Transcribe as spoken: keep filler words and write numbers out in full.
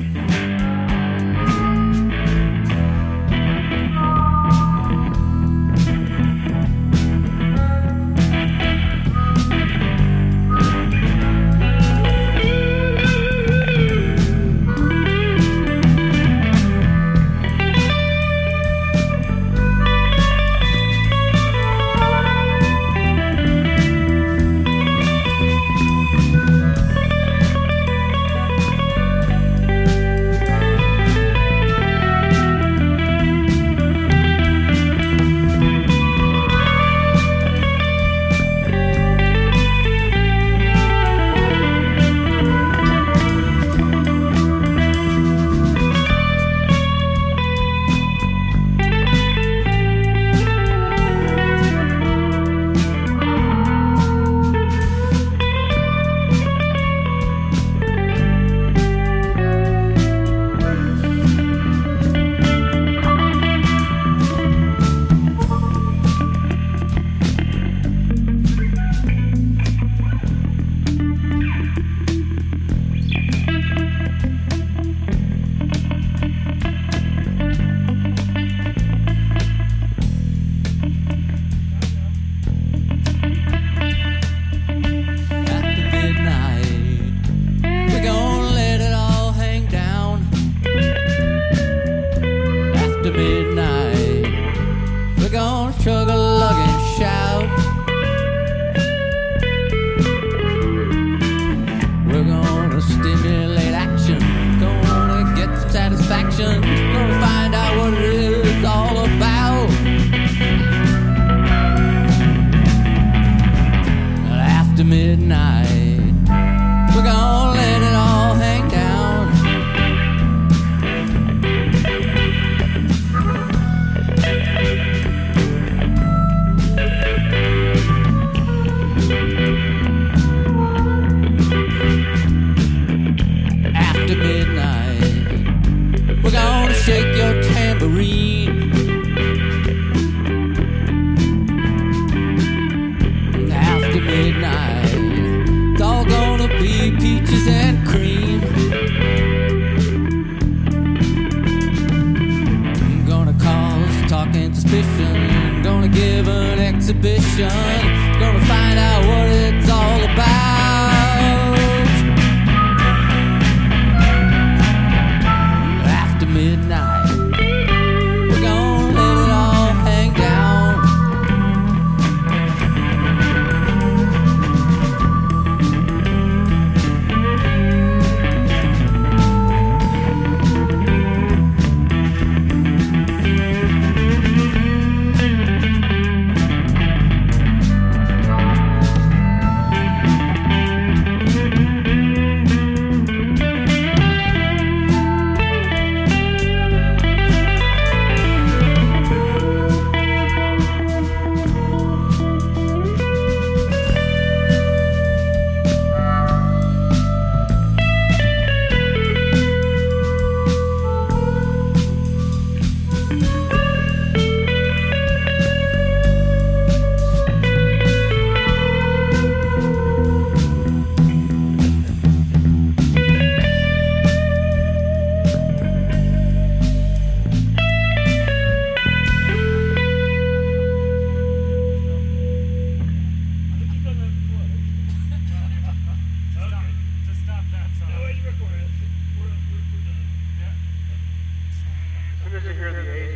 chug a lug and shout. We're gonna stimulate action, gonna get the satisfaction, gonna find out what it is all about. After midnight, we're gonna let it all hang down. After midnight, we're gonna shake your tambourine. After midnight, it's all gonna be peaches and cream. I'm gonna cause talk and suspicion, gonna give an exhibition, gonna find out what it's all about. After midnight, we're gonna let it all hang down. As soon as you hear the